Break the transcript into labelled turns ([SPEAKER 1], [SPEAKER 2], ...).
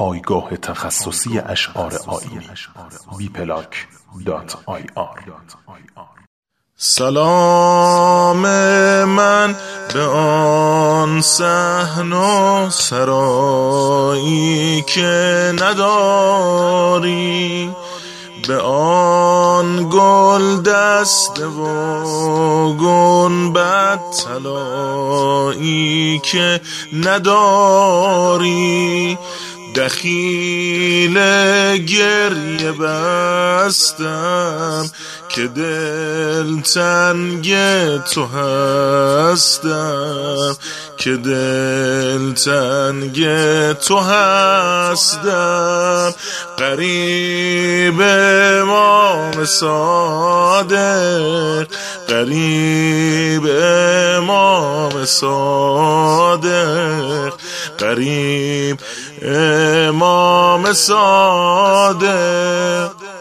[SPEAKER 1] پایگاه تخصصی اشعار آیینی bplak.ir.
[SPEAKER 2] سلام من به آن صحن و سرایی که نداری، به آن گل دسته و گنبد طلایی که نداری. دخیل گریه بستم که دل تنگ تو هستم، که دل تنگ تو هستم. غریب امام صادق، غریب امام صادق، غریب امام صادق.